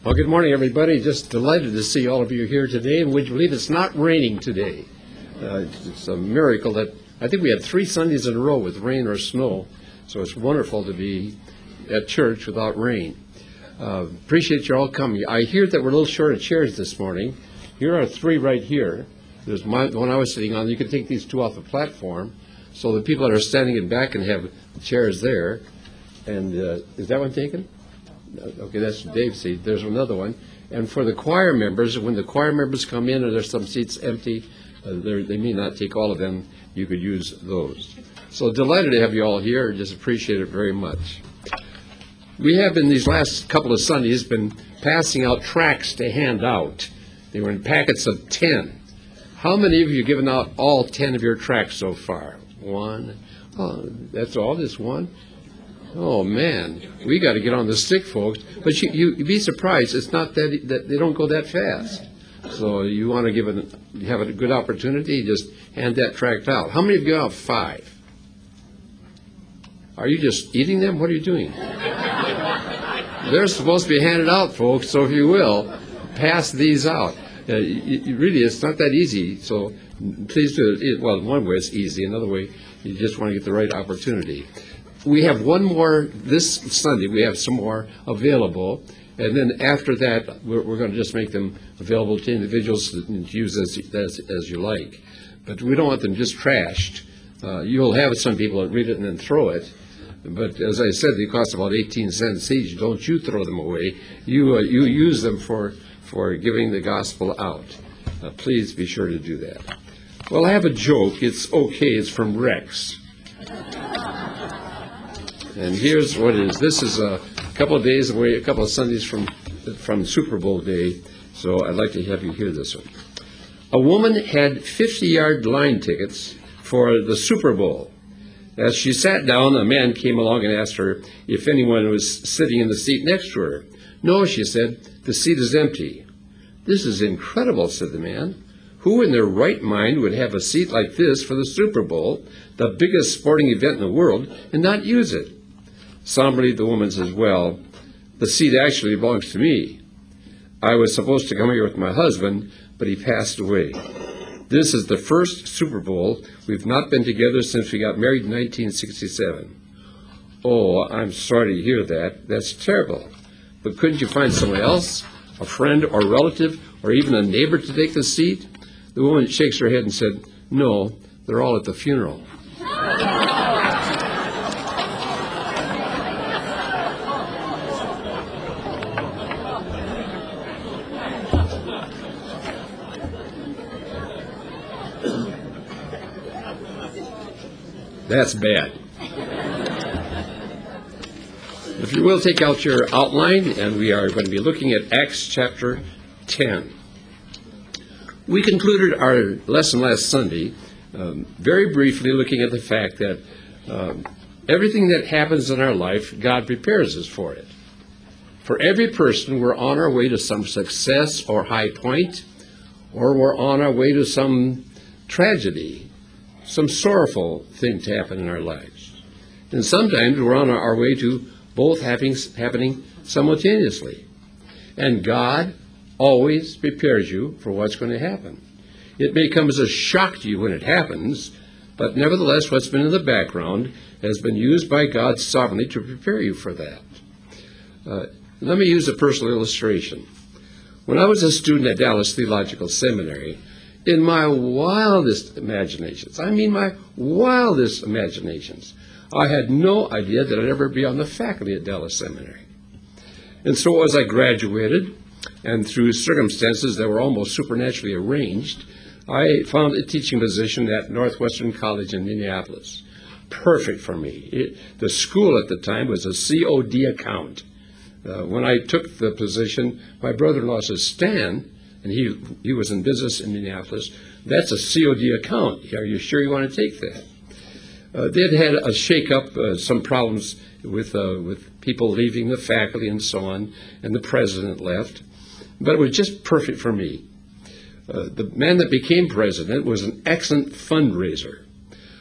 Well, good morning, everybody. Just delighted to see all of you here today. And would you believe it's not raining today? It's a miracle that I think we had 3 Sundays in a row with rain or snow. So it's wonderful to be at church without rain. Appreciate you all coming. I hear that we're a little short of chairs this morning. Here are 3 right here. There's the one I was sitting on. You can take these 2 off the platform. So the people that are standing in back can have the chairs there. And is that one taken? Okay, that's Dave's seat. There's another one. And for the choir members, when the choir members come in and there's some seats empty, they may not take all of them. You could use those. So delighted to have you all here. Just appreciate it very much. We have in these last couple of Sundays been passing out tracts to hand out. They were in packets of 10. How many of you have given out all 10 of your tracts so far? 1. Oh, that's all, just 1? Oh, man, we got to get on the stick, folks. But you'd be surprised. It's not that they don't go that fast. So you want to have a good opportunity, just hand that tract out. How many of you have 5? Are you just eating them? What are you doing? They're supposed to be handed out, folks, so if you will, pass these out. Really, it's not that easy, so please do it. Well, one way it's easy. Another way, you just want to get the right opportunity. We have one more this Sunday. We have some more available. And then after that, we're going to just make them available to individuals to use as you like. But we don't want them just trashed. You'll have some people that read it and then throw it. But as I said, they cost about 18 cents each. Don't you throw them away. You use them for giving the gospel out. Please be sure to do that. Well, I have a joke. It's okay. It's from Rex. And here's what it is. This is a couple of days away, a couple of Sundays from Super Bowl day, so I'd like to have you hear this one. A woman had 50-yard line tickets for the Super Bowl. As she sat down, a man came along and asked her if anyone was sitting in the seat next to her. No, she said, the seat is empty. This is incredible, said the man. Who in their right mind would have a seat like this for the Super Bowl, the biggest sporting event in the world, and not use it? Somberly, the woman says, well, the seat actually belongs to me. I was supposed to come here with my husband, but he passed away. This is the first Super Bowl. We've not been together since we got married in 1967. Oh, I'm sorry to hear that. That's terrible. But couldn't you find someone else, a friend or relative, or even a neighbor to take the seat? The woman shakes her head and said, no, they're all at the funeral. That's bad. If you will, take out your outline, and we are going to be looking at Acts chapter 10. We concluded our lesson last Sunday very briefly looking at the fact that everything that happens in our life, God prepares us for it. For every person, we're on our way to some success or high point, or we're on our way to some tragedy, some sorrowful thing to happen in our lives. And sometimes we're on our way to both happening simultaneously. And God always prepares you for what's going to happen. It may come as a shock to you when it happens, but nevertheless, what's been in the background has been used by God sovereignly to prepare you for that. Let me use a personal illustration. When I was a student at Dallas Theological Seminary, in my wildest imaginations, I had no idea that I'd ever be on the faculty at Dallas Seminary. And so as I graduated, and through circumstances that were almost supernaturally arranged, I found a teaching position at Northwestern College in Minneapolis. Perfect for me. The school at the time was a COD account. When I took the position, my brother-in-law says, Stan, and he was in business in Minneapolis, that's a COD account. Are you sure you want to take that? They'd had a shake-up, some problems with people leaving the faculty and so on, and the president left. But it was just perfect for me. The man that became president was an excellent fundraiser.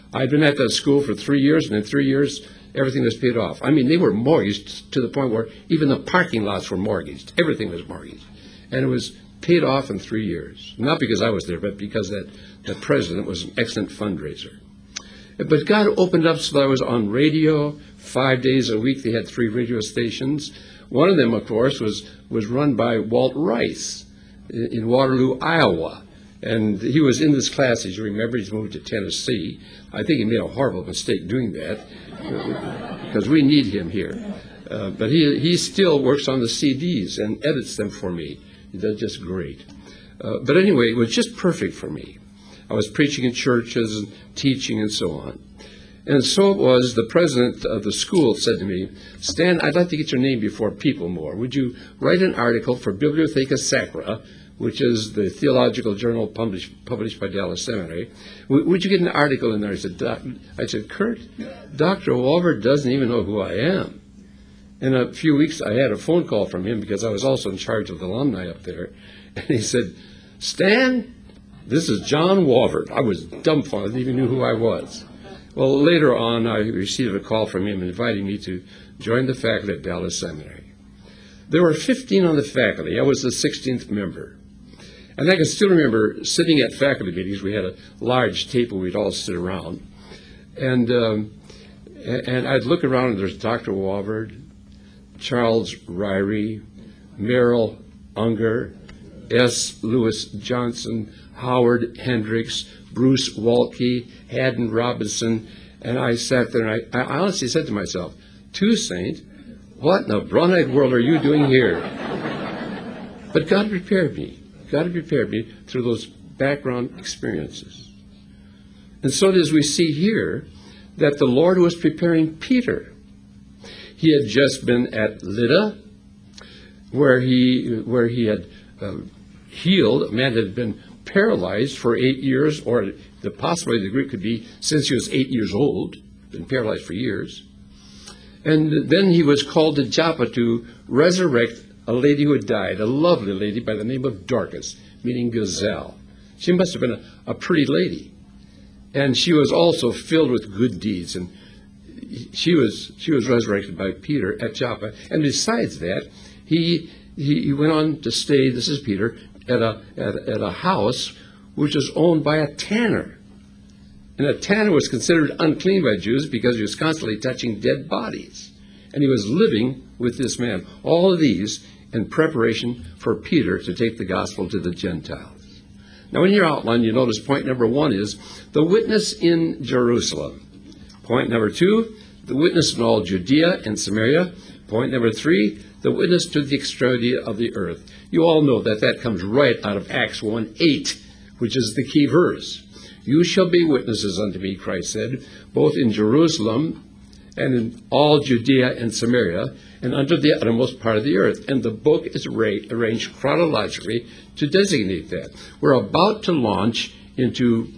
I'd been at that school for 3 years, and in 3 years, everything was paid off. I mean, they were mortgaged to the point where even the parking lots were mortgaged. Everything was mortgaged. And it was paid off in 3 years. Not because I was there, but because the president was an excellent fundraiser. But God opened up so that I was on radio 5 days a week. They had 3 radio stations. One of them, of course, was run by Walt Rice in Waterloo, Iowa. And he was in this class, as you remember. He's moved to Tennessee. I think he made a horrible mistake doing that because we need him here. But he still works on the CDs and edits them for me. He does just great. But anyway, it was just perfect for me. I was preaching in churches and teaching and so on. And so it was, the president of the school said to me, Stan, I'd like to get your name before people more. Would you write an article for Bibliotheca Sacra, which is the theological journal published by Dallas Seminary? Would you get an article in there? I said, Kurt, Dr. Walvoord doesn't even know who I am. In a few weeks, I had a phone call from him because I was also in charge of the alumni up there. And he said, Stan, this is John Walvoord. I was dumbfounded, didn't even know who I was. Well, later on, I received a call from him inviting me to join the faculty at Dallas Seminary. There were 15 on the faculty. I was the 16th member. And I can still remember sitting at faculty meetings. We had a large table we'd all sit around. And I'd look around, and there's Dr. Walvoord, Charles Ryrie, Merrill Unger, S. Lewis Johnson, Howard Hendricks, Bruce Waltke, Haddon Robinson, and I sat there and I honestly said to myself, Toussaint, what in the brown-eyed world are you doing here? But God prepared me. God had prepared me through those background experiences. And so as we see here, that the Lord was preparing Peter. He had just been at Lydda, where he had healed a man that had been paralyzed for 8 years, or the possibility the Greek could be since he was 8 years old, been paralyzed for years. And then he was called to Joppa to resurrect a lady who had died, a lovely lady by the name of Dorcas, meaning gazelle. She must have been a pretty lady. And she was also filled with good deeds. And she was resurrected by Peter at Joppa. And besides that, he went on to stay, this is Peter, at a house which was owned by a tanner. And a tanner was considered unclean by Jews because he was constantly touching dead bodies. And he was living with this man. All of these in preparation for Peter to take the gospel to the Gentiles. Now in your outline, you notice point number 1 is the witness in Jerusalem. Point number 2, the witness in all Judea and Samaria. Point number 3, the witness to the extremity of the earth. You all know that comes right out of Acts 1:8, which is the key verse. You shall be witnesses unto me, Christ said, both in Jerusalem and in all Judea and Samaria, and unto the uttermost part of the earth. And the book is arranged chronologically to designate that. We're about to launch into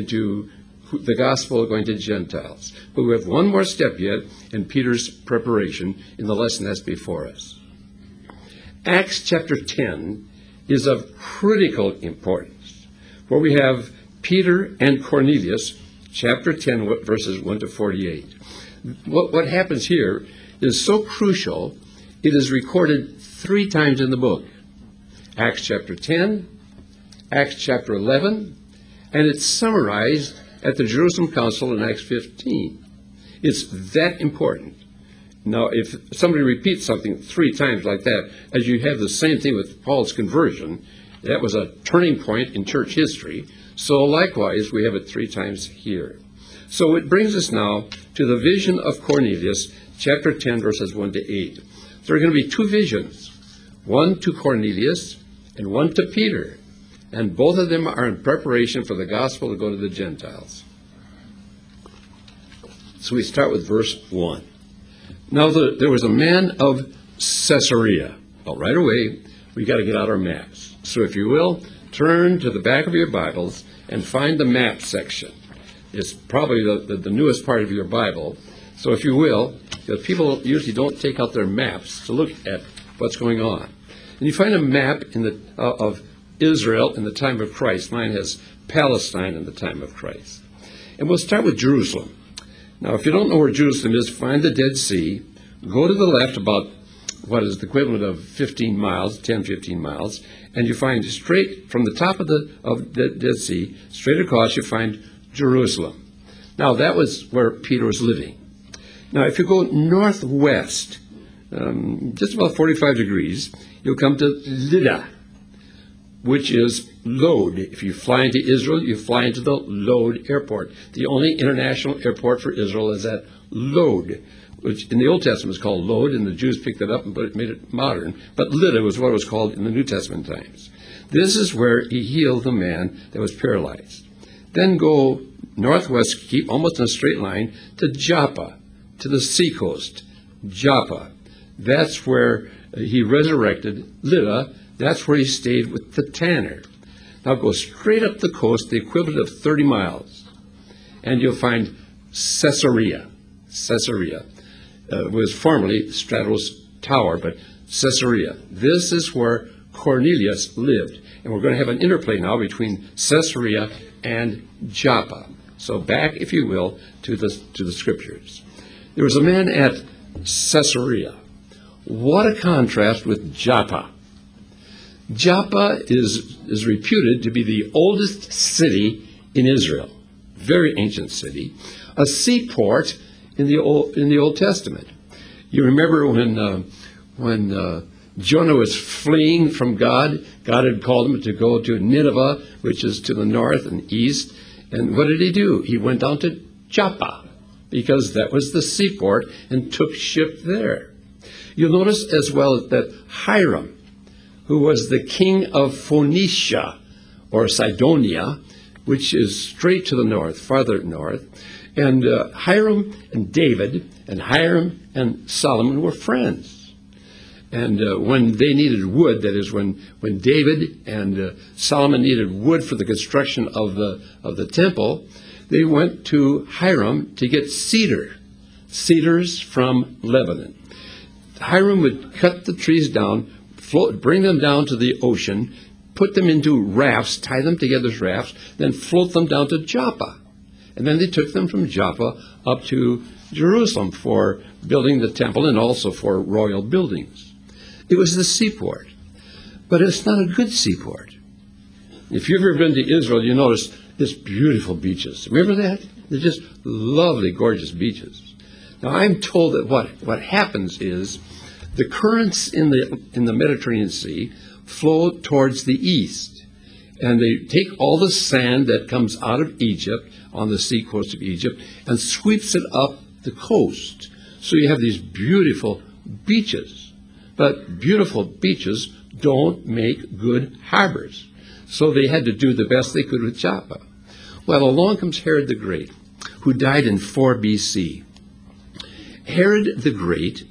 the gospel going to Gentiles. But we have one more step yet in Peter's preparation in the lesson that's before us. Acts chapter 10 is of critical importance, where we have Peter and Cornelius, chapter 10, verses 1 to 48. What happens here is so crucial, it is recorded 3 times in the book. Acts chapter 10, Acts chapter 11, and it's summarized at the Jerusalem Council in Acts 15. It's that important. Now, if somebody repeats something 3 times like that, as you have the same thing with Paul's conversion, that was a turning point in church history. So likewise, we have it 3 times here. So it brings us now to the vision of Cornelius, chapter 10, verses 1 to 8. There are going to be 2 visions, one to Cornelius and one to Peter. And both of them are in preparation for the gospel to go to the Gentiles. So we start with verse 1. Now there was a man of Caesarea. Well, right away, we got to get out our maps. So if you will, turn to the back of your Bibles and find the map section. It's probably the newest part of your Bible. So if you will, because people usually don't take out their maps to look at what's going on. And you find a map of Israel in the time of Christ. Mine has Palestine in the time of Christ. And we'll start with Jerusalem. Now, if you don't know where Jerusalem is, find the Dead Sea, go to the left about what is the equivalent of 15 miles, 10, 15 miles, and you find straight from the top of the Dead Sea, straight across, you find Jerusalem. Now, that was where Peter was living. Now, if you go northwest, just about 45 degrees, you'll come to Lydda, which is Lod. If you fly into Israel, you fly into the Lod airport. The only international airport for Israel is at Lod, which in the Old Testament was called Lod, and the Jews picked it up and made it modern. But Lydda was what it was called in the New Testament times. This is where he healed the man that was paralyzed. Then go northwest, keep almost in a straight line, to Joppa, to the seacoast. Joppa. That's where he resurrected Lydda. That's where he stayed with the tanner. Now go straight up the coast, the equivalent of 30 miles, and you'll find Caesarea. Caesarea was formerly Stratos Tower, but Caesarea. This is where Cornelius lived. And we're going to have an interplay now between Caesarea and Joppa. So back, if you will, to the Scriptures. There was a man at Caesarea. What a contrast with Joppa. Joppa is reputed to be the oldest city in Israel, very ancient city, a seaport in the Old Testament. You remember when Jonah was fleeing from God, God had called him to go to Nineveh, which is to the north and east. And what did he do? He went down to Joppa, because that was the seaport, and took ship there. You'll notice as well that Hiram, who was the king of Phoenicia, or Sidonia, which is straight to the north, farther north, and Hiram and David, and Hiram and Solomon were friends. And when they needed wood, that is, when David and Solomon needed wood for the construction of the temple, they went to Hiram to get cedars from Lebanon. Hiram would cut the trees down, bring them down to the ocean, put them into rafts, tie them together as rafts, then float them down to Joppa. And then they took them from Joppa up to Jerusalem for building the temple and also for royal buildings. It was the seaport, but it's not a good seaport. If you've ever been to Israel, you notice it's beautiful beaches. Remember that? They're just lovely, gorgeous beaches. Now, I'm told that what happens is the currents in the Mediterranean Sea flow towards the east, and they take all the sand that comes out of Egypt on the sea coast of Egypt and sweeps it up the coast. So you have these beautiful beaches. But beautiful beaches don't make good harbors. So they had to do the best they could with Joppa. Well, along comes Herod the Great, who died in 4 BC. Herod the Great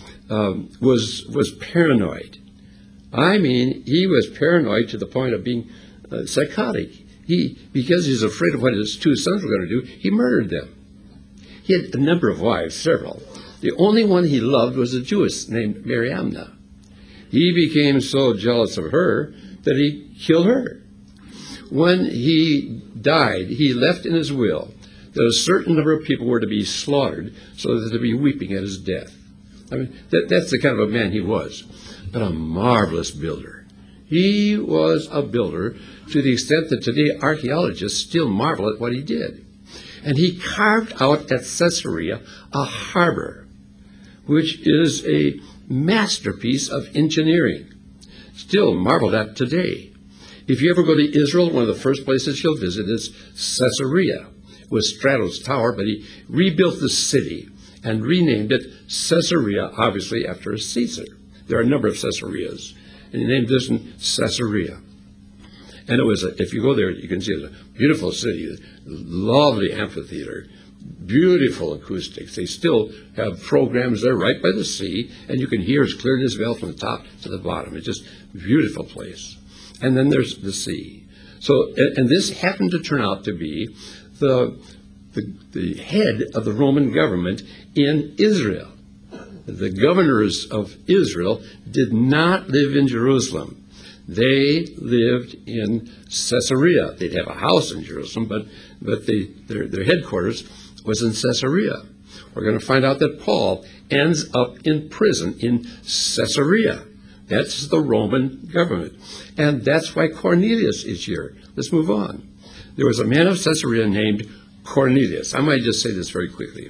was paranoid. I mean, he was paranoid to the point of being psychotic. Because he's afraid of what his 2 sons were going to do, he murdered them. He had a number of wives, several. The only one he loved was a Jewess named Mariamna. He became so jealous of her that he killed her. When he died, he left in his will that a certain number of people were to be slaughtered so that they'd be weeping at his death. I mean, that's the kind of a man he was, but a marvelous builder. He was a builder to the extent that today archaeologists still marvel at what he did. And he carved out at Caesarea a harbor, which is a masterpiece of engineering, still marveled at today. If you ever go to Israel, one of the first places you'll visit is Caesarea, with Stratos Tower, but he rebuilt the city and renamed it Caesarea, obviously after a Caesar. There are a number of Caesareas, and he named this one Caesarea. And it was, if you go there, you can see it's a beautiful city, lovely amphitheater, beautiful acoustics. They still have programs there right by the sea, and you can hear as clear as bell from the top to the bottom. It's just a beautiful place. And then there's the sea. So, and this happened to turn out to be the head of the Roman government in Israel. The governors of Israel did not live in Jerusalem. They lived in Caesarea. They'd have a house in Jerusalem, but their headquarters was in Caesarea. We're going to find out that Paul ends up in prison in Caesarea. That's the Roman government. And that's why Cornelius is here. Let's move on. There was a man of Caesarea named Cornelius. I might just say this very quickly.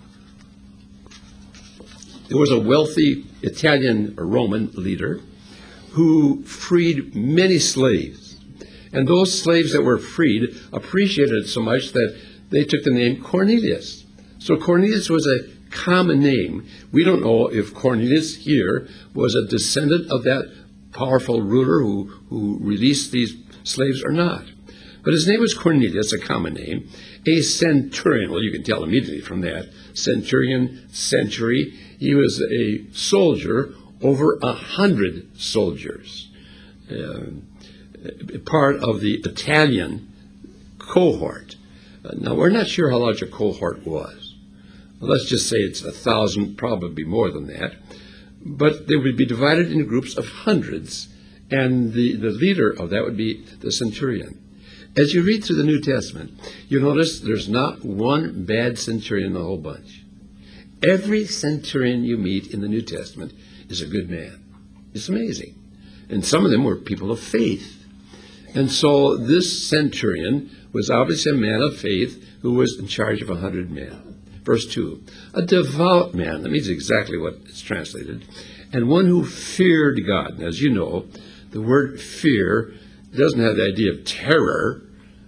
There was a wealthy Italian or Roman leader who freed many slaves. And those slaves that were freed appreciated it so much that they took the name Cornelius. So Cornelius was a common name. We don't know if Cornelius here was a descendant of that powerful ruler who released these slaves or not. But his name was Cornelius, a common name, a centurion. Well, you can tell immediately from that. Centurion, century. He was a soldier, over 100 soldiers, part of the Italian cohort. Now, we're not sure how large a cohort was. Let's just say it's 1,000, probably more than that. But they would be divided into groups of hundreds, and the leader of that would be the centurion. As you read through the New Testament, you notice there's not one bad centurion in the whole bunch. Every centurion you meet in the New Testament is a good man. It's amazing. And some of them were people of faith. And so this centurion was obviously a man of faith who was in charge of 100 men. Verse 2, a devout man, that means exactly what it's translated, and one who feared God. And as you know, the word fear doesn't have the idea of terror.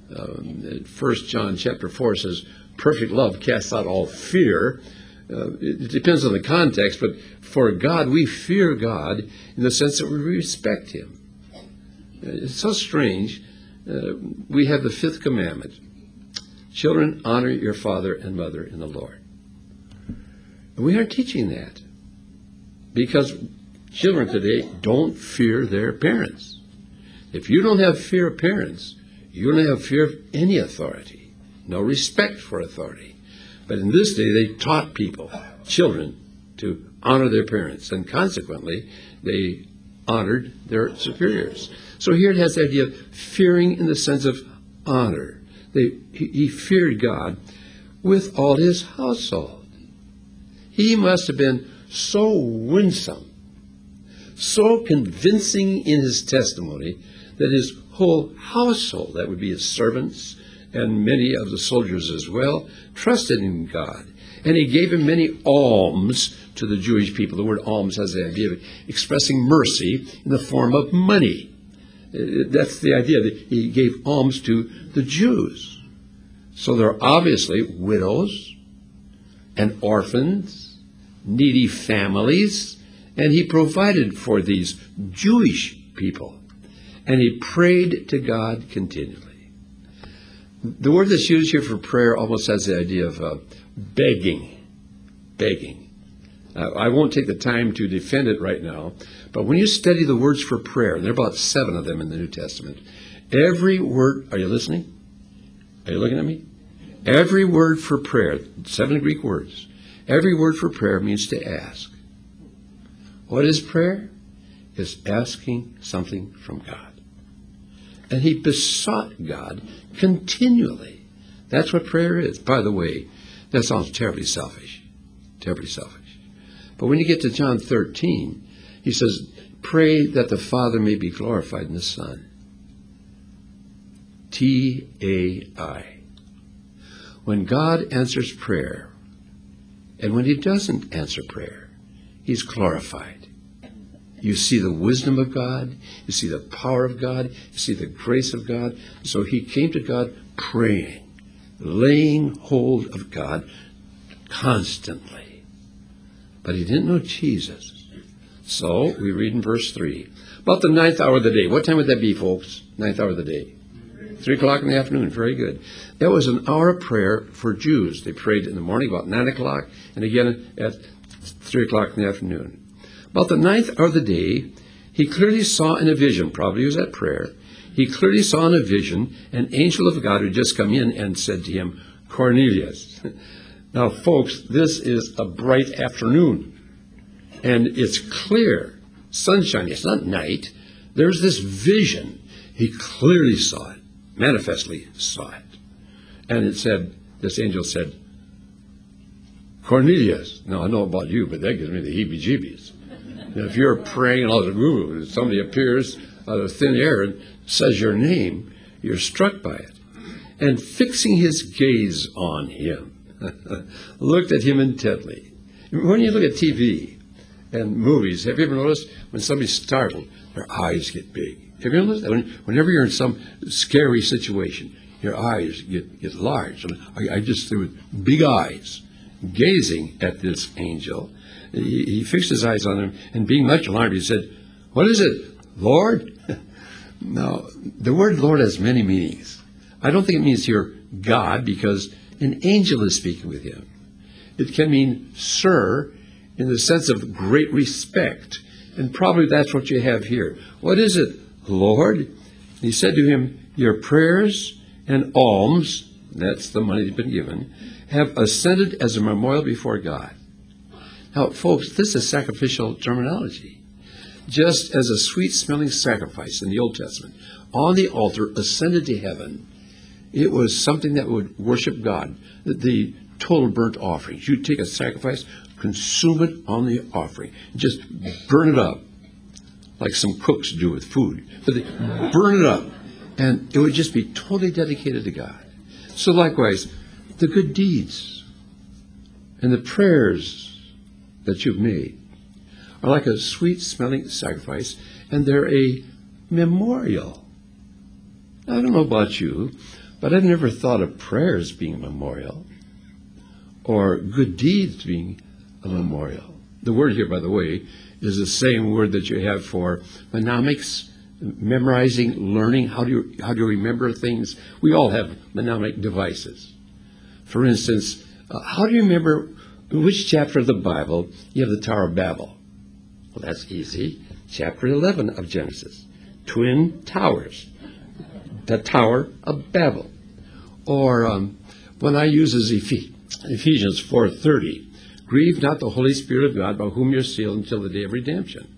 1 John chapter 4 says, perfect love casts out all fear. It depends on the context, but for God, we fear God in the sense that we respect him. It's so strange. We have the fifth commandment. Children, honor your father and mother in the Lord. We aren't teaching that because children today don't fear their parents. If you don't have fear of parents, you don't have fear of any authority, no respect for authority. But in this day, they taught people, children, to honor their parents, and consequently, they honored their superiors. So here it has the idea of fearing in the sense of honor. He feared God with all his household. He must have been so winsome, so convincing in his testimony that his whole household, that would be his servants and many of the soldiers as well, trusted in God. And he gave him many alms to the Jewish people. The word alms has the idea of expressing mercy in the form of money. That's the idea, that he gave alms to the Jews. So there are obviously widows and orphans, needy families, and he provided for these Jewish people. And he prayed to God continually. The word that's used here for prayer almost has the idea of begging. Begging. I won't take the time to defend it right now, but when you study the words for prayer, and there are about 7 of them in the New Testament, every word, are you listening? Are you looking at me? Every word for prayer, 7 Greek words, every word for prayer means to ask. What is prayer? It's asking something from God. And he besought God continually. That's what prayer is. By the way, that sounds terribly selfish. Terribly selfish. But when you get to John 13, he says, pray that the Father may be glorified in the Son. T-A-I. When God answers prayer, and when he doesn't answer prayer, he's glorified. You see the wisdom of God, you see the power of God, you see the grace of God. So he came to God praying, laying hold of God constantly. But he didn't know Jesus. So we read in verse 3, about the 9th hour of the day. What time would that be, folks? 9th hour of the day. 3 o'clock in the afternoon. Very good. That was an hour of prayer for Jews. They prayed in the morning about 9 o'clock and again at 3 o'clock in the afternoon. About the 9th hour of the day, he clearly saw in a vision, probably he was at prayer, he clearly saw in a vision an angel of God who had just come in and said to him, Cornelius. Now, folks, this is a bright afternoon, and it's clear, sunshine. It's not night. there's this vision. He clearly saw it, manifestly saw it. And it said, this angel said, Cornelius. Now, I know about you, but that gives me the heebie-jeebies. And if you're praying and all of a somebody appears out of thin air and says your name, you're struck by it. And fixing his gaze on him, looked at him intently. When you look at TV and movies, have you ever noticed when somebody's startled, their eyes get big? Have you ever noticed that? Whenever you're in some scary situation, your eyes get large. And I just see with big eyes, gazing at this angel. He fixed his eyes on him, and being much alarmed, he said, "What is it, Lord?" Now, the word Lord has many meanings. I don't think it means here God, because an angel is speaking with him. It can mean sir in the sense of great respect, and probably that's what you have here. What is it, Lord? He said to him, your prayers and alms, that's the money you've been given, have ascended as a memorial before God. Now, folks, this is sacrificial terminology. Just as a sweet-smelling sacrifice in the Old Testament on the altar ascended to heaven, it was something that would worship God, the total burnt offerings. You take a sacrifice, consume it on the offering, just burn it up, like some cooks do with food. But they burn it up, and it would just be totally dedicated to God. So likewise, the good deeds and the prayers that you've made are like a sweet-smelling sacrifice, and they're a memorial. I don't know about you, but I've never thought of prayers being a memorial or good deeds being a memorial. The word here, by the way, is the same word that you have for mnemonics, memorizing, learning. How do you remember things? We all have mnemonic devices. For instance, how do you remember which chapter of the Bible you have the Tower of Babel? Well, that's easy. Chapter 11 of Genesis. Twin towers. The Tower of Babel. Or when I use Ephesians 4:30, grieve not the Holy Spirit of God, by whom you're sealed until the day of redemption.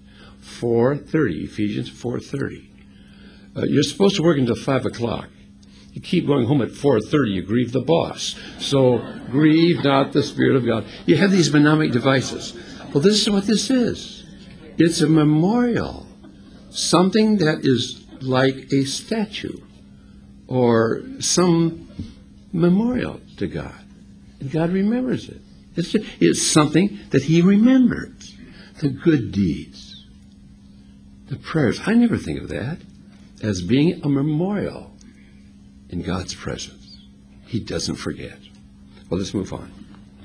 4:30, Ephesians 4:30. You're supposed to work until 5 o'clock. You keep going home at 4:30, you grieve the boss. So, grieve not the Spirit of God. You have these mnemonic devices. Well, this is what this is. It's a memorial. Something that is like a statue or some memorial to God. And God remembers it. It's something that He remembers. The good deeds, the prayers. I never think of that as being a memorial in God's presence. He doesn't forget. Well, let's move on.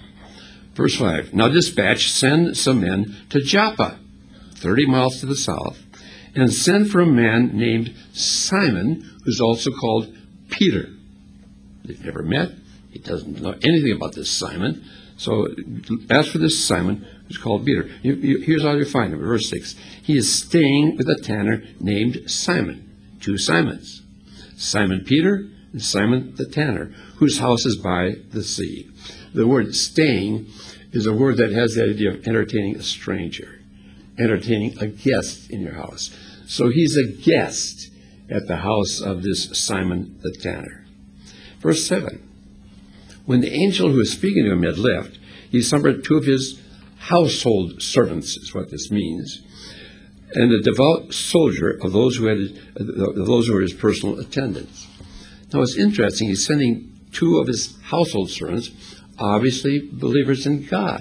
Verse 5. Now send some men to Joppa, 30 miles to the south, and send for a man named Simon, who's also called Peter. They've never met. He doesn't know anything about this Simon. So ask for this Simon, who's called Peter. Here's how you find him. Verse 6. He is staying with a tanner named Simon. 2 Simons. Simon Peter and Simon the tanner, whose house is by the sea. The word staying is a word that has the idea of entertaining a stranger, entertaining a guest in your house. So he's a guest at the house of this Simon the tanner. Verse 7. When the angel who was speaking to him had left, he summoned 2 of his household servants, is what this means, and a devout soldier of those who were his personal attendants. Now it's interesting, he's sending 2 of his household servants, obviously believers in God.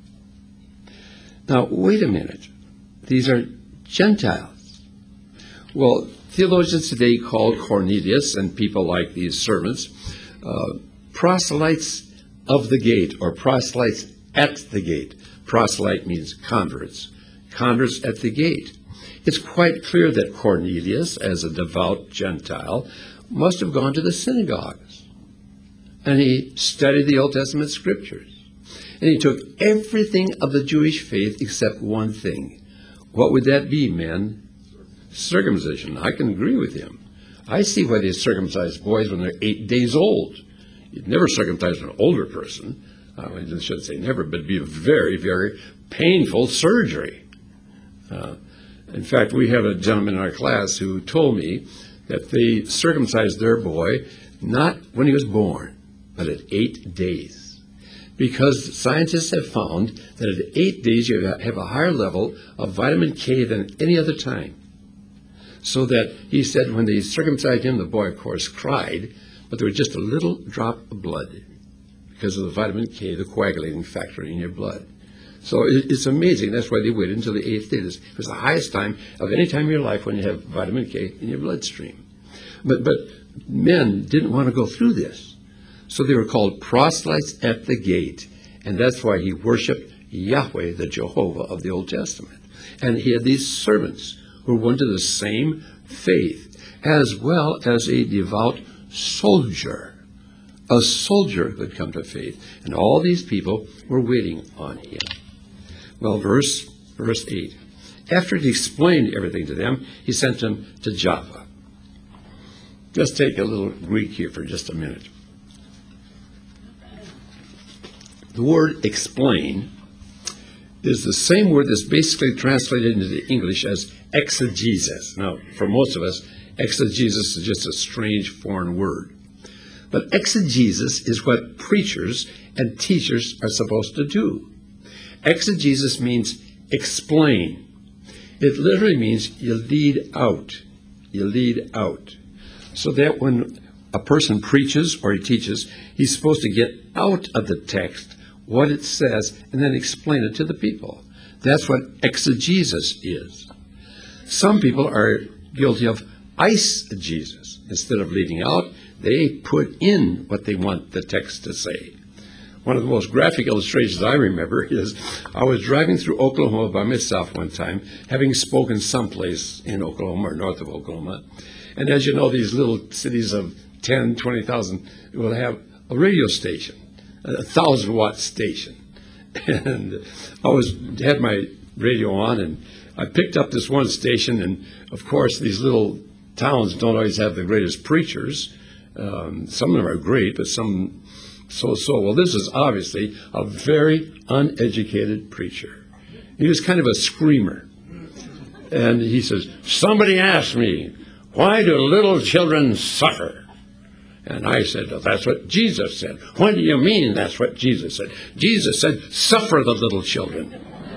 Now, wait a minute. These are Gentiles. Well, theologians today call Cornelius and people like these servants proselytes of the gate, or proselytes at the gate. Proselyte means converts. Converts at the gate. It's quite clear that Cornelius, as a devout Gentile, must have gone to the synagogues. And he studied the Old Testament scriptures. And he took everything of the Jewish faith except one thing. What would that be, men? Circumcision. I can agree with him. I see why they circumcise boys when they're 8 days old. You'd never circumcise an older person. I shouldn't say never, but it'd be a very, very painful surgery. In fact, we have a gentleman in our class who told me that they circumcised their boy not when he was born, but at 8 days. Because scientists have found that at 8 days you have a higher level of vitamin K than any other time. So that he said when they circumcised him, the boy, of course, cried, but there was just a little drop of blood because of the vitamin K, the coagulating factor in your blood. So it's amazing. That's why they waited until the 8th day. It was the highest time of any time in your life when you have vitamin K in your bloodstream. But men didn't want to go through this. So they were called proselytes at the gate. And that's why he worshiped Yahweh, the Jehovah of the Old Testament. And he had these servants who went to the same faith, as well as a devout soldier. A soldier who had come to faith. And all these people were waiting on him. Well, verse 8. After he explained everything to them, he sent them to Joppa. Let's take a little Greek here for just a minute. The word explain is the same word that's basically translated into the English as exegesis. Now, for most of us, exegesis is just a strange foreign word. But exegesis is what preachers and teachers are supposed to do. Exegesis means explain. It literally means you lead out. You lead out. So that when a person preaches or he teaches, he's supposed to get out of the text what it says and then explain it to the people. That's what exegesis is. Some people are guilty of eisegesis. Instead of leading out, they put in what they want the text to say. One of the most graphic illustrations I remember is I was driving through Oklahoma by myself one time, having spoken someplace in Oklahoma or north of Oklahoma. And as you know, these little cities of 10, 20,000 will have a radio station, a 1,000-watt station. And I had my radio on, and I picked up this one station, and of course these little towns don't always have the greatest preachers. Some of them are great, but some so-so. Well, this is obviously a very uneducated preacher. He was kind of a screamer. And he says, somebody asked me, why do little children suffer? And I said, well, that's what Jesus said. What do you mean that's what Jesus said? Jesus said, suffer the little children.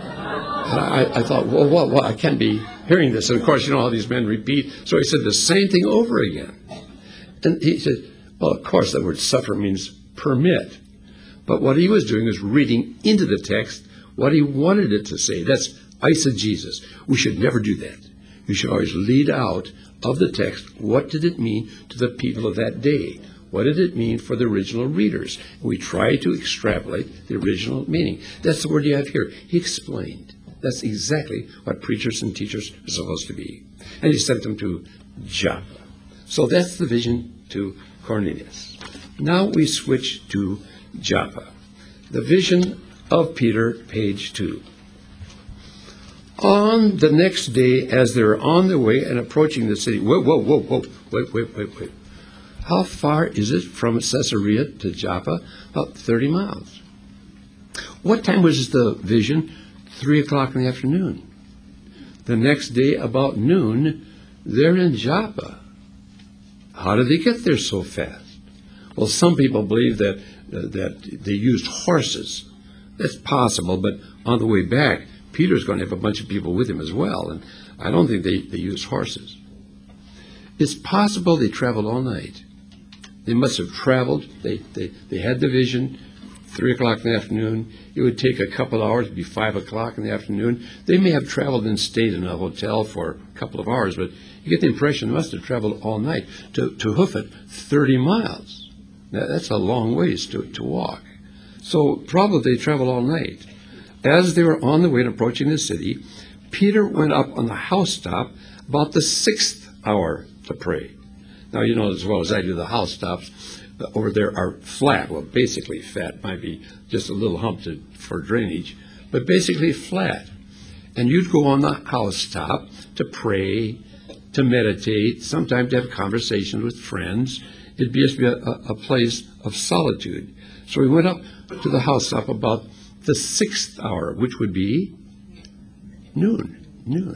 And I thought, well, I can't be hearing this. And of course, you know how these men repeat. So he said the same thing over again. And he said, well, of course, the word suffer means permit. But what he was doing was reading into the text what he wanted it to say. That's eisegesis. We should never do that. We should always lead out of the text, what did it mean to the people of that day? What did it mean for the original readers? We try to extrapolate the original meaning. That's the word you have here. He explained. That's exactly what preachers and teachers are supposed to be. And he sent them to Joppa. So that's the vision to Cornelius. Now we switch to Joppa. The vision of Peter, page 2. On the next day, as they're on their way and approaching the city, wait. How far is it from Caesarea to Joppa? About 30 miles. What time was the vision? 3 o'clock in the afternoon. The next day, about noon, they're in Joppa. How did they get there so fast? Well, some people believe that they used horses. That's possible, but on the way back, Peter's going to have a bunch of people with him as well, and I don't think they used horses. It's possible they traveled all night. They must have traveled. They had the vision, 3 o'clock in the afternoon. It would take a couple hours, it'd be 5 o'clock in the afternoon. They may have traveled and stayed in a hotel for a couple of hours, but you get the impression they must have traveled all night to hoof it 30 miles. Now, that's a long ways to walk. So probably they traveled all night. As they were on the way and approaching the city, Peter went up on the housetop about the 6th hour to pray. Now, you know as well as I do, the housetops over there are flat. Well, basically flat. Might be just a little hump for drainage, but basically flat. And you'd go on the housetop to pray, to meditate, sometimes to have conversations with friends. It'd just be a place of solitude. So we went up to the housetop about the 6th hour, which would be noon.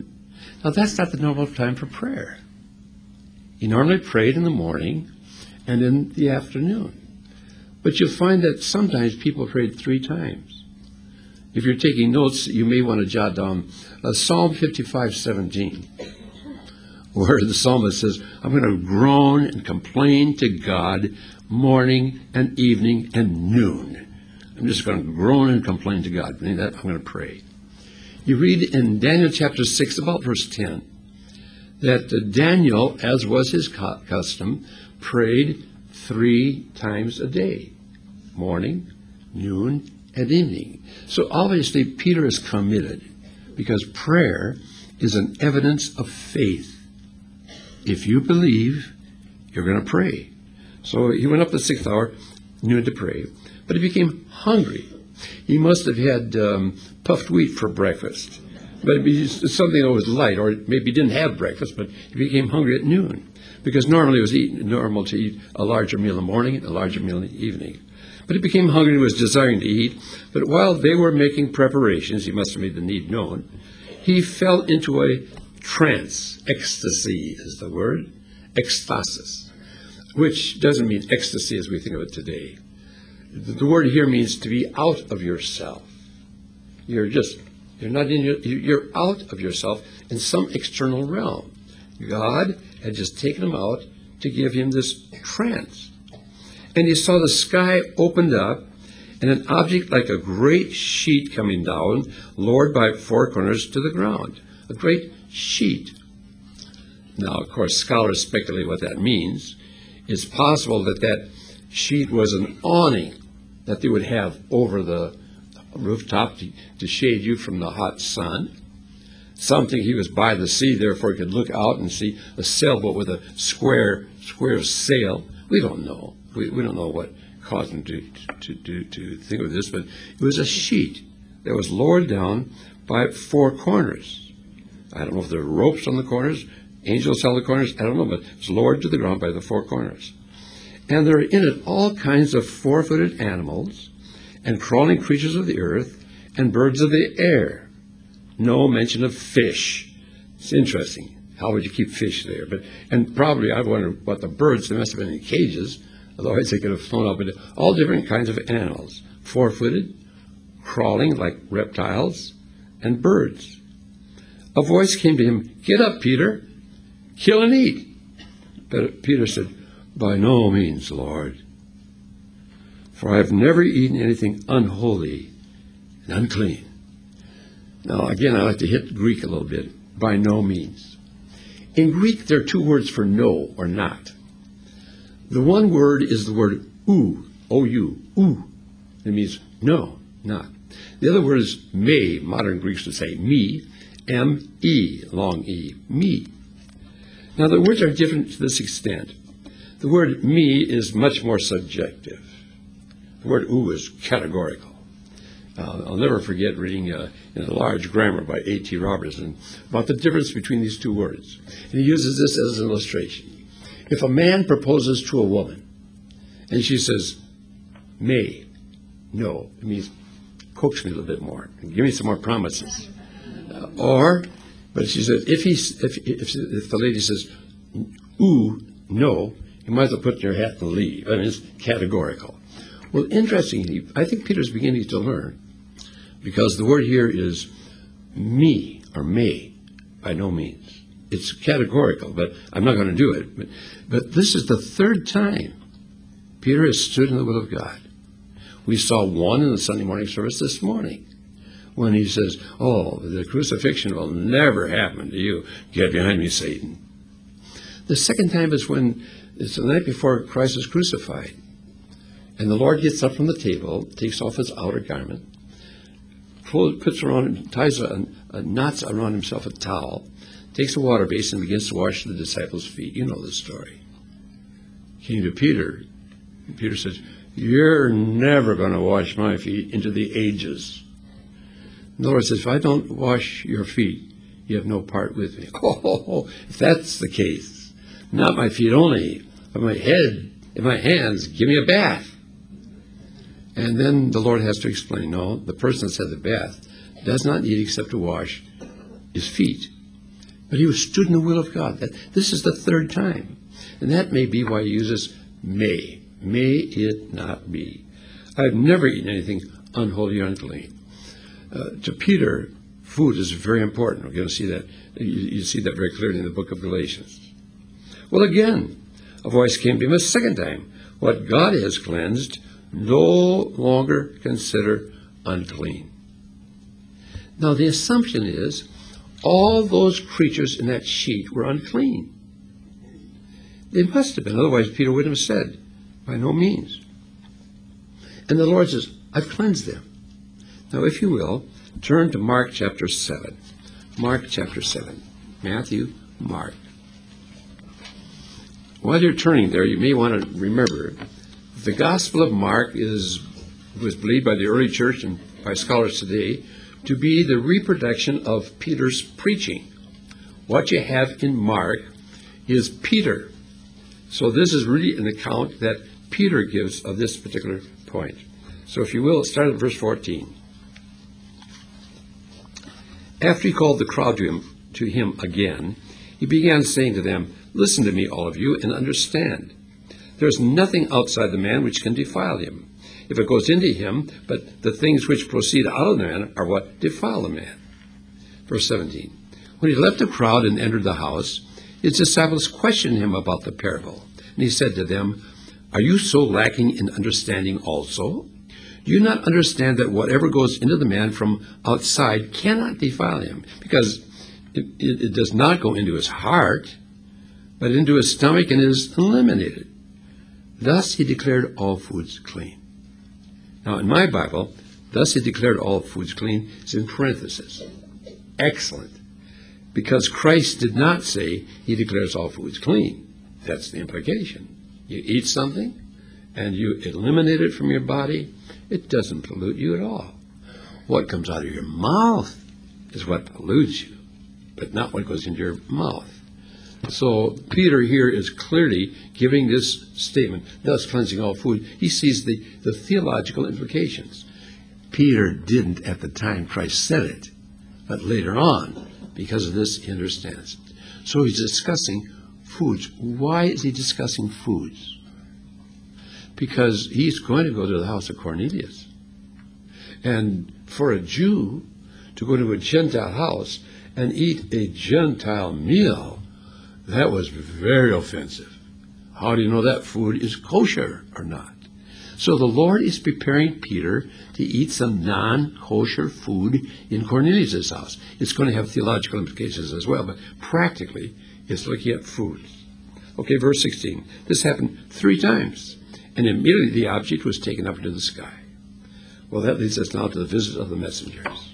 Now, that's not the normal time for prayer. He normally prayed in the morning and in the afternoon. But you'll find that sometimes people prayed 3 times. If you're taking notes, you may want to jot down Psalm 55:17, where the psalmist says, I'm going to groan and complain to God morning and evening and noon. I'm just going to groan and complain to God. I'm going to pray. You read in Daniel chapter 6, about verse 10, that Daniel, as was his custom, prayed 3 times a day, morning, noon, and evening. So obviously Peter is committed, because prayer is an evidence of faith. If you believe, you're going to pray. So he went up the 6th hour, noon, to pray, but he became hungry. He must have had puffed wheat for breakfast, but it'd be something that was light, or maybe he didn't have breakfast, but he became hungry at noon, because normally it was normal to eat a larger meal in the morning and a larger meal in the evening. But he became hungry and was desiring to eat. But while they were making preparations, he must have made the need known, he fell into a trance. Ecstasy is the word. Ecstasis, which doesn't mean ecstasy as we think of it today. The word here means to be out of yourself. You're out of yourself in some external realm. God had just taken him out to give him this trance. And he saw the sky opened up, and an object like a great sheet coming down, lowered by 4 corners to the ground. A great sheet. Now, of course, scholars speculate what that means. It's possible that that sheet was an awning that they would have over the rooftop to shade you from the hot sun. Something he was by the sea, therefore he could look out and see a sailboat with a square sail. We don't know. We don't know what caused him to think of this, but it was a sheet that was lowered down by 4 corners. I don't know if there were ropes on the corners, angels held the corners, I don't know, but it was lowered to the ground by the 4 corners. And there are in it all kinds of 4-footed animals and crawling creatures of the earth and birds of the air. No mention of fish. It's interesting. How would you keep fish there? And probably, I wonder what the birds, they must have been in cages, otherwise they could have flown up into all different kinds of animals. 4-footed, crawling like reptiles, and birds. A voice came to him, "Get up, Peter, kill and eat." But Peter said, "By no means, Lord, for I have never eaten anything unholy and unclean." Now, again, I like to hit Greek a little bit. By no means. In Greek, there are 2 words for no or not. The one word is the word ou, O-U, ou. It means no, not. The other word is me. Modern Greeks would say me, M-E, long E, me. Now, the words are different to this extent. The word me is much more subjective. The word ou is categorical. I'll never forget reading in a large grammar by A.T. Robertson about the difference between these 2 words. And he uses this as an illustration. If a man proposes to a woman, and she says, may, no, it means coax me a little bit more, give me some more promises. But she says, if the lady says, ooh, no, you might as well put your hat and leave. I mean, it's categorical. Well, interestingly, I think Peter's beginning to learn, because the word here is me, or may, by no means. It's categorical, but I'm not going to do it. But this is the 3rd time Peter has stood in the will of God. We saw one in the Sunday morning service this morning, when he says, "Oh, the crucifixion will never happen to you. Get behind me, Satan." The 2nd time is when it's the night before Christ is crucified. And the Lord gets up from the table, takes off his outer garment, puts around him, ties knots around himself a towel, takes a water basin and begins to wash the disciples' feet. You know the story. Came to Peter, and Peter says, "You're never going to wash my feet into the ages." And the Lord says, "If I don't wash your feet, you have no part with me." Oh, if that's the case, not my feet only, but my head and my hands, give me a bath. And then the Lord has to explain, no, the person that's had the bath does not need except to wash his feet. But he stood in the will of God. This is the third time. And that may be why he uses may. May it not be. I've never eaten anything unholy or unclean. To Peter, food is very important. We're going to see that. You see that very clearly in the book of Galatians. Well, again, a voice came to him a second time. What God has cleansed, no longer consider unclean. Now, the assumption is all those creatures in that sheet were unclean. They must have been, otherwise Peter wouldn't have said, by no means. And the Lord says, I've cleansed them. Now, if you will, turn to Mark chapter 7. Mark chapter 7. Matthew, Mark. While you're turning there, you may want to remember the Gospel of Mark was believed by the early church and by scholars today to be the reproduction of Peter's preaching. What you have in Mark is Peter. So this is really an account that Peter gives of this particular point. So if you will, start at verse 14. After he called the crowd to him again, he began saying to them, listen to me, all of you, and understand. There is nothing outside the man which can defile him, if it goes into him, but the things which proceed out of the man are what defile the man. Verse 17. When he left the crowd and entered the house, his disciples questioned him about the parable. And he said to them, are you so lacking in understanding also? Do you not understand that whatever goes into the man from outside cannot defile him? Because it does not go into his heart, but into his stomach and is eliminated. Thus he declared all foods clean. Now in my Bible, thus he declared all foods clean is in parentheses. Excellent. Because Christ did not say he declares all foods clean. That's the implication. You eat something and you eliminate it from your body, it doesn't pollute you at all. What comes out of your mouth is what pollutes you, but not what goes into your mouth. So Peter here is clearly giving this statement, thus cleansing all food. He sees the theological implications. Peter didn't at the time Christ said it, but later on, because of this, he understands it. So he's discussing foods. Why is he discussing foods? Because he's going to go to the house of Cornelius. And for a Jew to go to a Gentile house and eat a Gentile meal, that was very offensive. How do you know that food is kosher or not? So the Lord is preparing Peter to eat some non-kosher food in Cornelius' house. It's going to have theological implications as well, but practically it's looking at foods. Okay, verse 16. This happened 3 times, and immediately the object was taken up into the sky. Well, that leads us now to the visit of the messengers.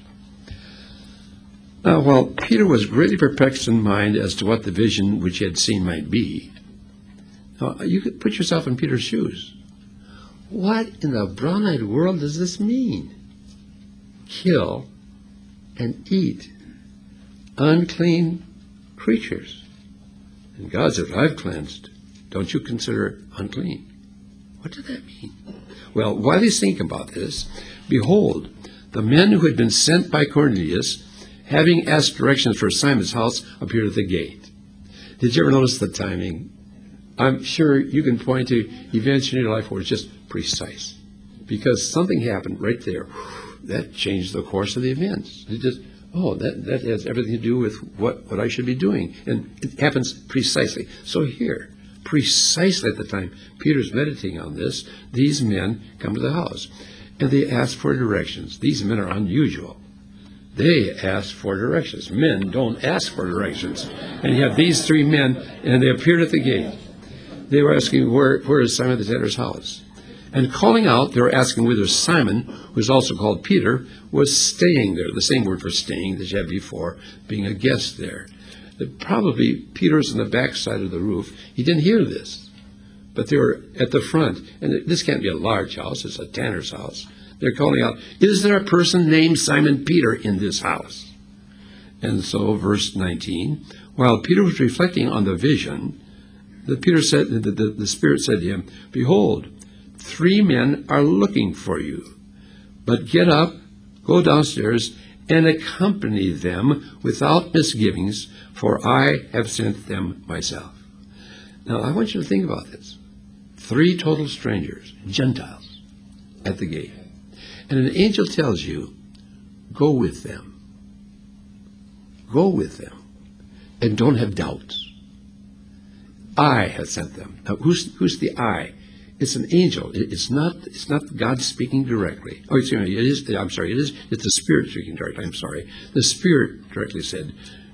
Now, while Peter was greatly perplexed in mind as to what the vision which he had seen might be, now you could put yourself in Peter's shoes. What in the brown-eyed world does this mean? Kill and eat unclean creatures. And God said, I've cleansed. Don't you consider unclean? What did that mean? Well, while he's thinking about this, behold, the men who had been sent by Cornelius, having asked directions for Simon's house, appeared at the gate. Did you ever notice the timing? I'm sure you can point to events in your life where it's just precise. Because something happened right there. That changed the course of the events. It just, that has everything to do with what I should be doing. And it happens precisely. So here, precisely at the time Peter's meditating on this, these men come to the house. And they ask for directions. These men are unusual. They ask for directions. Men don't ask for directions. And you have these 3 men, and they appeared at the gate. They were asking, where is Simon the tanner's house? And calling out, they were asking whether Simon, who is also called Peter, was staying there. The same word for staying that you had before, being a guest there. Probably Peter's on the back side of the roof. He didn't hear this. But they were at the front. And this can't be a large house. It's a tanner's house. They're calling out, is there a person named Simon Peter in this house? And so, verse 19, while Peter was reflecting on the vision, the Spirit said to him, behold, 3 men are looking for you. But get up, go downstairs, and accompany them without misgivings, for I have sent them myself. Now, I want you to think about this. 3 total strangers, Gentiles, at the gate. And an angel tells you, go with them. Go with them. And don't have doubts. I have sent them. Now, who's the I? It's an angel. It's not God speaking directly. Oh, excuse me. It's the Spirit speaking directly. I'm sorry. The Spirit directly said,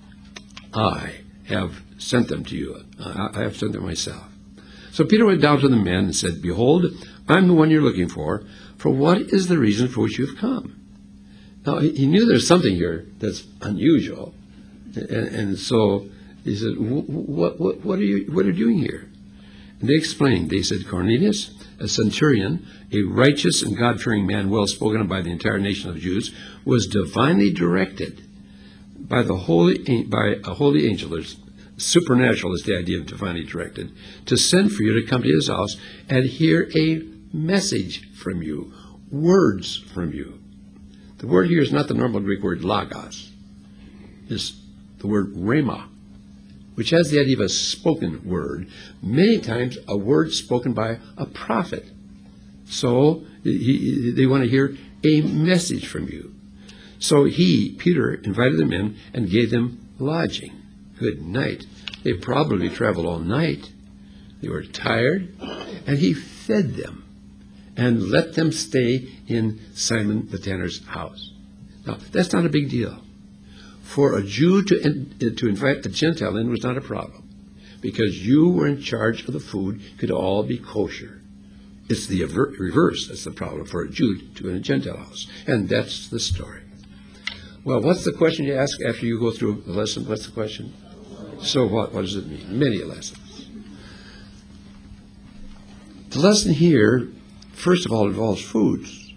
I have sent them to you. I have sent them myself. So Peter went down to the men and said, behold, I'm the one you're looking for what is the reason for which you've come? Now, he knew there's something here that's unusual. And so he said, what are you doing here? And they explained. They said, Cornelius, a centurion, a righteous and God-fearing man, well spoken of by the entire nation of Jews, was divinely directed by a holy angel. There's supernatural is the idea of divinely directed, to send for you to come to his house and hear a message from you, words from you. The word here is not the normal Greek word logos. It's the word rhema, which has the idea of a spoken word, many times a word spoken by a prophet. So they want to hear a message from you. So Peter, invited them in and gave them lodging. Good night. They probably traveled all night. They were tired. And he fed them and let them stay in Simon the tanner's house. Now, that's not a big deal. For a Jew to invite a Gentile in was not a problem, because you were in charge of the food, could all be kosher. It's the reverse that's the problem for a Jew to in a Gentile house. And that's the story. Well, what's the question you ask after you go through the lesson? What's the question? So what? What does it mean? Many lessons. The lesson here, first of all, involves foods.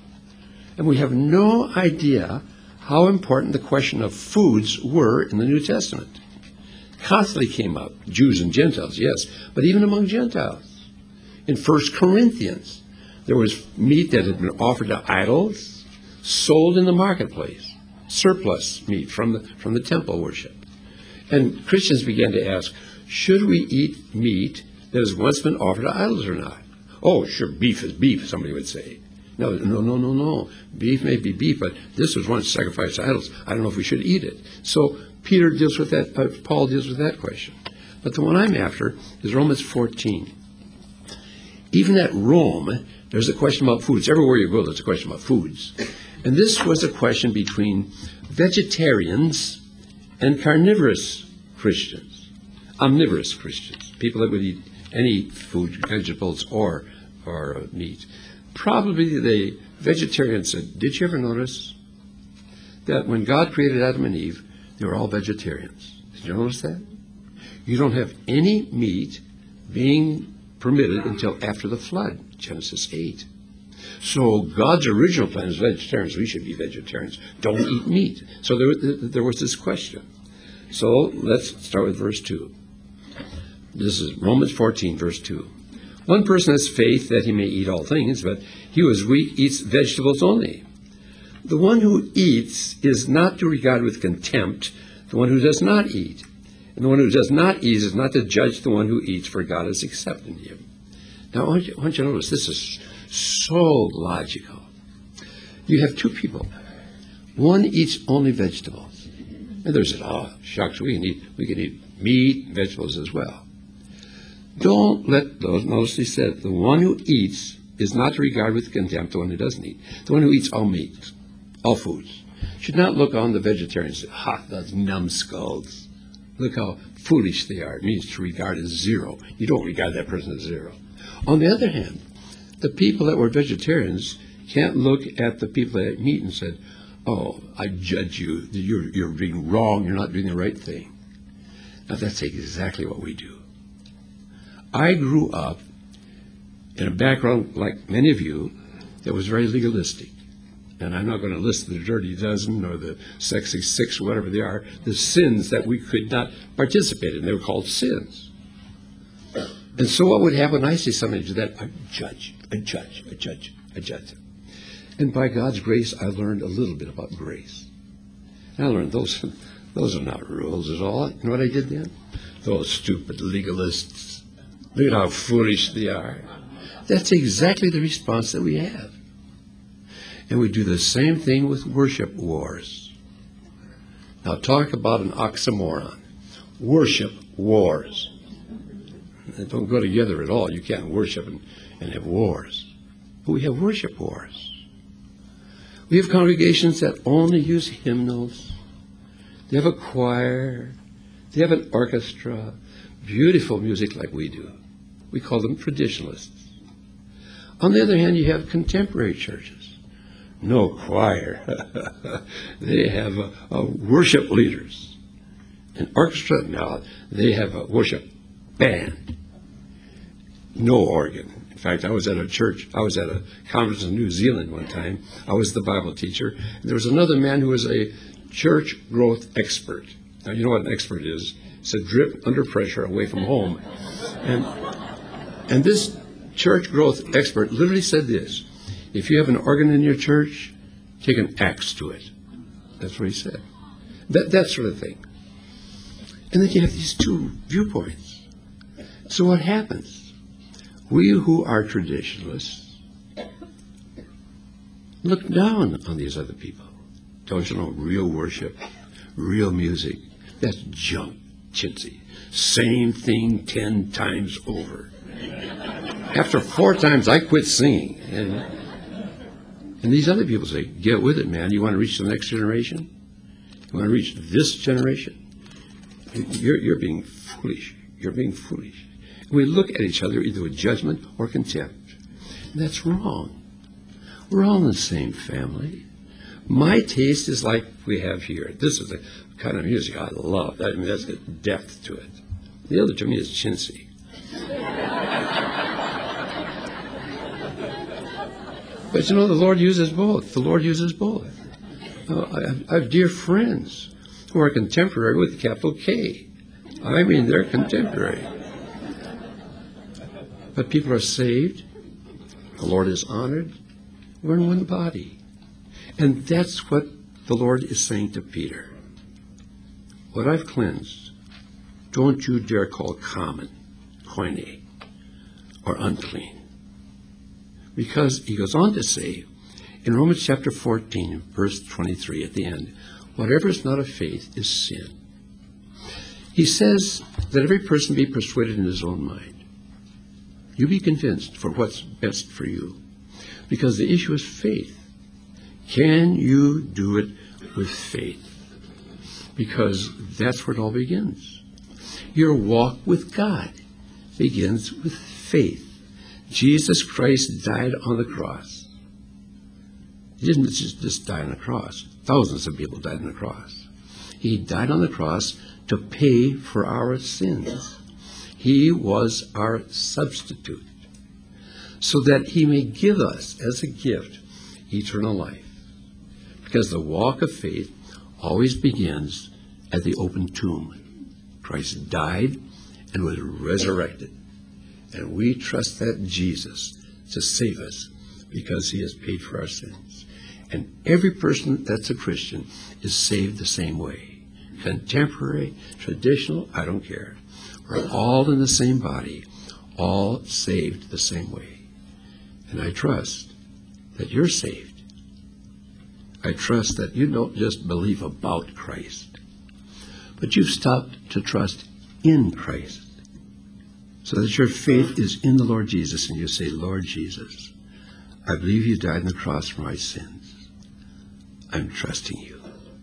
And we have no idea how important the question of foods were in the New Testament. Constantly came up, Jews and Gentiles, yes, but even among Gentiles. In 1 Corinthians, there was meat that had been offered to idols, sold in the marketplace. Surplus meat from the temple worship. And Christians began to ask, should we eat meat that has once been offered to idols or not? Oh, sure, beef is beef, somebody would say. No. Beef may be beef, but this was once sacrificed to idols. I don't know if we should eat it. So Peter deals with that, Paul deals with that question. But the one I'm after is Romans 14. Even at Rome, there's a question about foods. Everywhere you go, there's a question about foods. And this was a question between vegetarians and carnivorous Christians, omnivorous Christians, people that would eat any food, vegetables or meat. Probably the vegetarians said, did you ever notice that when God created Adam and Eve, they were all vegetarians? Did you notice that? You don't have any meat being permitted until after the flood, Genesis 8. So God's original plan is vegetarians. We should be vegetarians. Don't eat meat. So there was this question. So let's start with verse 2. This is Romans 14, verse 2. One person has faith that he may eat all things, but he who is weak eats vegetables only. The one who eats is not to regard with contempt the one who does not eat. And the one who does not eat is not to judge the one who eats, for God is accepting him. Now, I want you to notice, this is so logical. You have two people. One eats only vegetables. And there's shucks, we can eat meat, vegetables as well. Don't let those, notice he said, the one who eats is not to regard with contempt the one who doesn't eat. The one who eats all meat, all foods, should not look on the vegetarians and say, those numbskulls. Look how foolish they are. It means to regard as zero. You don't regard that person as zero. On the other hand, the people that were vegetarians can't look at the people that ate meat and said, oh, I judge you. You're being wrong. You're not doing the right thing. Now, that's exactly what we do. I grew up in a background, like many of you, that was very legalistic. And I'm not going to list the dirty dozen or the sexy six, or whatever they are, the sins that we could not participate in. They were called sins. And so what would happen when I see somebody do that? I judge. And by God's grace, I learned a little bit about grace. I learned those are not rules at all. You know what I did then? Those stupid legalists. Look at how foolish they are. That's exactly the response that we have. And we do the same thing with worship wars. Now talk about an oxymoron. Worship wars. They don't go together at all. You can't worship and have wars. But we have worship wars. We have congregations that only use hymnals. They have a choir. They have an orchestra. Beautiful music like we do. We call them traditionalists. On the other hand, you have contemporary churches. No choir. They have worship leaders. An orchestra, now they have a worship band. No organ. In fact, I was at a conference in New Zealand one time. I was the Bible teacher. And there was another man who was a church growth expert. Now, you know what an expert is. It's a drip under pressure away from home. And this church growth expert literally said this: if you have an organ in your church, take an axe to it. That's what he said. That sort of thing. And then you have these two viewpoints. So what happens? We who are traditionalists look down on these other people. Don't you know, real worship, real music, that's junk, chintzy. Same thing 10 times over. After 4 times, I quit singing. And these other people say, get with it, man. You want to reach the next generation? You want to reach this generation? You're being foolish. You're being foolish. And we look at each other either with judgment or contempt. And that's wrong. We're all in the same family. My taste is like we have here. This is the kind of music I love. I mean, that's got depth to it. The other to me is chintzy. But you know, the Lord uses both. The Lord uses both. I have dear friends who are contemporary with a capital K. I mean, they're contemporary. But people are saved. The Lord is honored. We're in one body. And that's what the Lord is saying to Peter. What I've cleansed, don't you dare call common, koine, or unclean. Because he goes on to say, in Romans chapter 14, verse 23 at the end, whatever is not of faith is sin. He says that every person be persuaded in his own mind. You be convinced for what's best for you. Because the issue is faith. Can you do it with faith? Because that's where it all begins. Your walk with God begins with faith. Jesus Christ died on the cross. He didn't just die on the cross. Thousands of people died on the cross. He died on the cross to pay for our sins. He was our substitute, so that he may give us as a gift eternal life. Because the walk of faith always begins at the open tomb. Christ died and was resurrected. And we trust that Jesus to save us because he has paid for our sins. And every person that's a Christian is saved the same way. Contemporary, traditional, I don't care. We're all in the same body, all saved the same way. And I trust that you're saved. I trust that you don't just believe about Christ, but you've stopped to trust in Christ, so that your faith is in the Lord Jesus, and you say, Lord Jesus, I believe you died on the cross for my sins. I'm trusting you.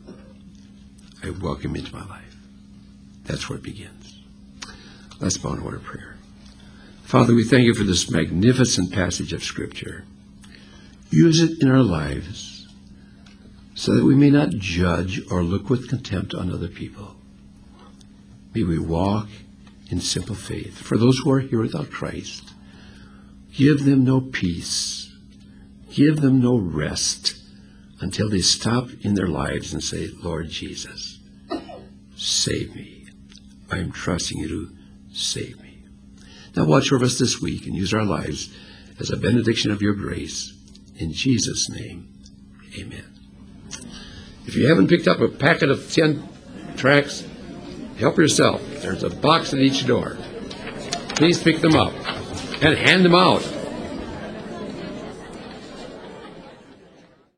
I welcome you into my life. That's where it begins. Let's bow in a word of prayer. Father, we thank you for this magnificent passage of Scripture. Use it in our lives so that we may not judge or look with contempt on other people. May we walk in simple faith. For those who are here without Christ, give them no peace. Give them no rest until they stop in their lives and say, Lord Jesus, save me. I am trusting you to save me. Now watch over us this week and use our lives as a benediction of your grace. In Jesus' name, amen. If you haven't picked up a packet of 10 tracts, help yourself. There's a box at each door. Please pick them up and hand them out.